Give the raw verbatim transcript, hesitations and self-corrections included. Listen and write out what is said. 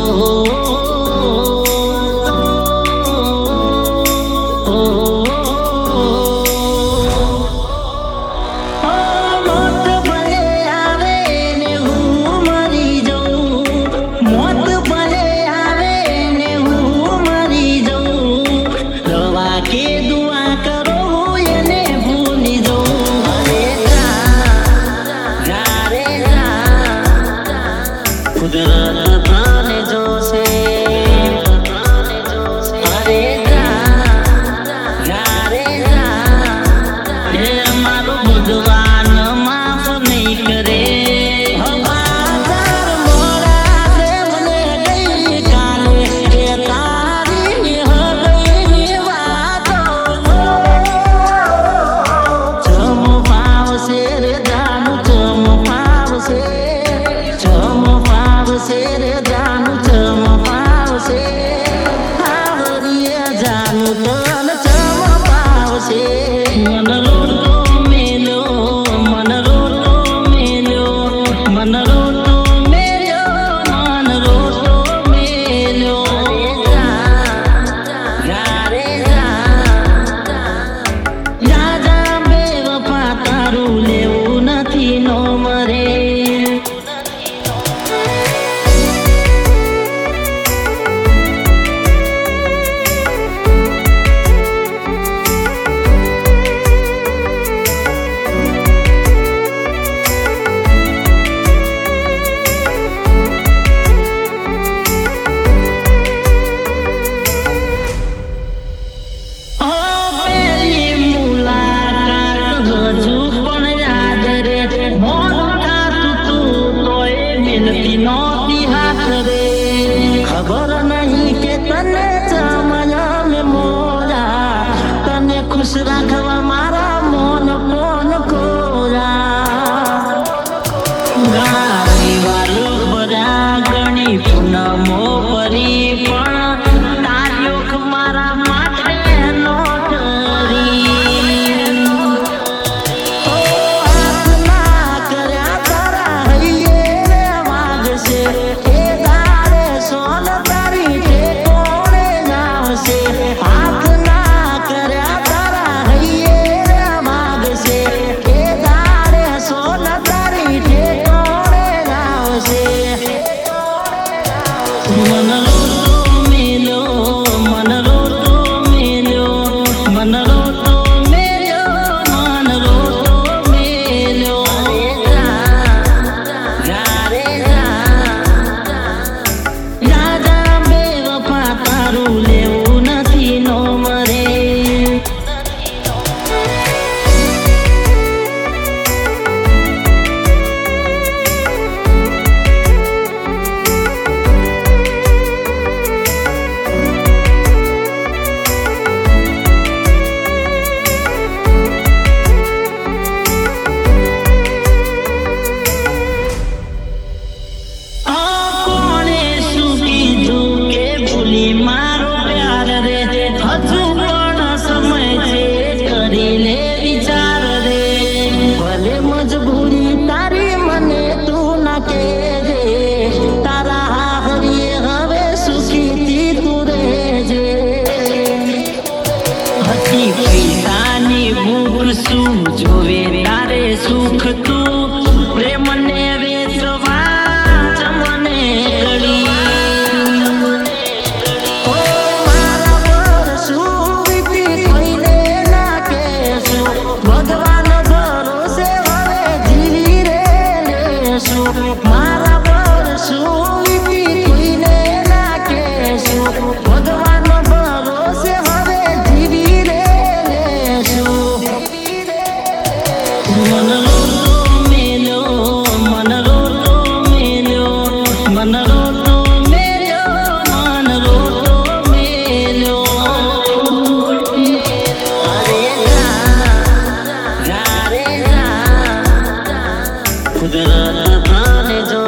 खबर नहीं के तने चमया में मोरा तने खुश रखवा मारा मन कोन कोरा गाड़ी वालो बड़ा गणी पूनमो परी पण तारियोख मारा माटे नोटरी ओ आत्मा कर्या तारा हइये माग से जोवे तारे सुख तू प्रेम ने वेचवा चमने कड़ी ओ मारा परसु विपी कोइने ना केसु भगवान भरोसे हवे जीवी रे लेसु मारा परसु विपी कोइने ना केसु भगवान भरोसे हवे जीवी रे लेसु मन रो तो मेलो मन रो तो मेलो मन रो तो मेलो मन रो तो मेलो अरे जा जा रे जा कुदरत थाने जो